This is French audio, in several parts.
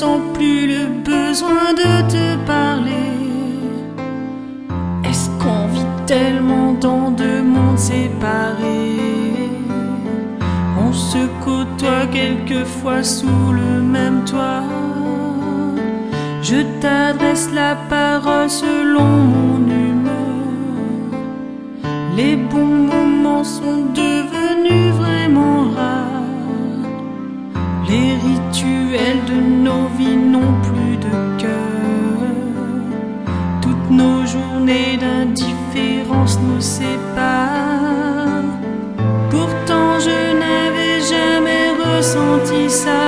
ressens plus le besoin de te parler. Est-ce qu'on vit tellement dans deux mondes séparés? On se côtoie quelquefois sous le même toit. Je t'adresse la parole selon mon humeur. Les bons moments sont devenus vraiment rares. Les rituels de nos vies n'ont plus de cœur. Toutes nos journées d'indifférence nous séparent. Pourtant je n'avais jamais ressenti ça,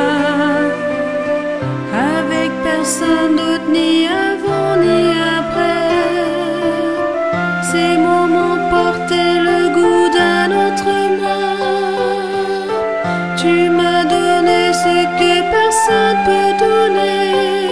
avec personne d'autre, ni avant ni après. Ces moments portaient le goût d'un autre moi. Tu m'as donné ce que personne peut donner.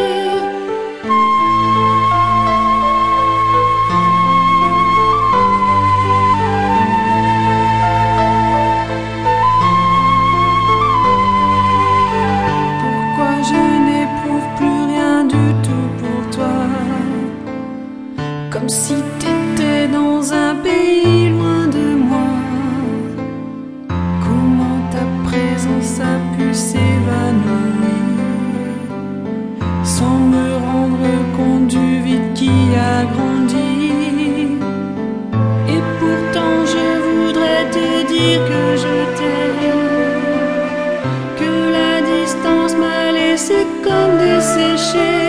Pourquoi je n'éprouve plus rien du tout pour toi? Comme si t'étais dans un pays loin de moi. Comment ta présence a pu s'évanouir sans me rendre compte du vide qui a grandi? Et pourtant je voudrais te dire que je t'aime, que la distance m'a laissé comme desséché.